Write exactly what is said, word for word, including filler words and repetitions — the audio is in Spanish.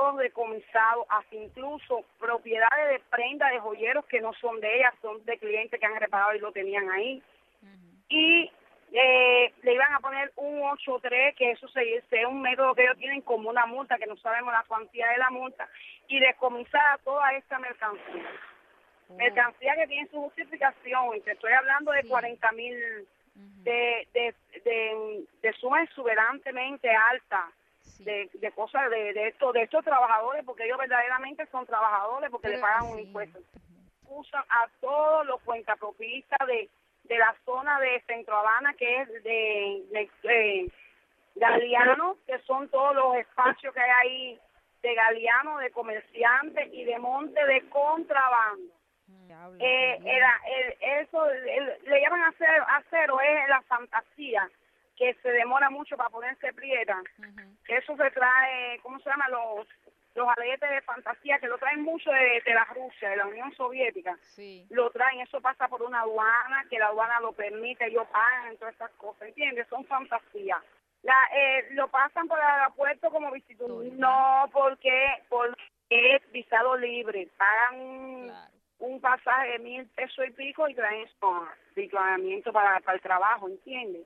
todos decomisados, hasta incluso propiedades de prendas de joyeros que no son de ellas, son de clientes que han reparado y lo tenían ahí. Uh-huh. Y eh, le iban a poner un ocho tres, que eso se, es un método que ellos tienen como una multa, que no sabemos la cuantía de la multa, y decomisar toda esta mercancía. Oh. Mercancía que tiene su justificación, y te estoy hablando de sí. cuarenta mil, uh-huh. de, de, de, de suma exuberantemente alta. Sí. De, de cosas de, de estos de estos trabajadores, porque ellos verdaderamente son trabajadores, porque Pero, le pagan sí. un impuesto. Usan a todos los cuentapropistas de, de la zona de Centro Habana, que es de, de, de Galeano, que son todos los espacios que hay ahí de Galeano, de comerciantes y de monte de contrabando. Mm, eh, era el, eso el, le llaman a hacer acero, es la fantasía, que se demora mucho para ponerse prieta. Uh-huh. Eso se trae, ¿cómo se llama? Los los aletes de fantasía, que lo traen mucho de, de la Rusia, de la Unión Soviética. Sí. Lo traen, eso pasa por una aduana, que la aduana lo permite, ellos pagan, todas esas cosas, ¿entiendes? Son fantasías. La, eh, lo pasan por el aeropuerto como visita. No, porque, porque es visado libre. Pagan un, claro. un pasaje de mil pesos y pico y traen eso, declaramiento para, para el trabajo, ¿entiendes?